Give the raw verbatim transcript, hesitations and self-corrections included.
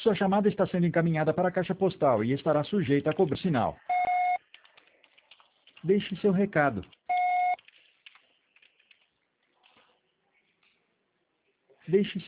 Sua chamada está sendo encaminhada para a caixa postal e estará sujeita a cobrar sinal. Deixe seu recado. Deixe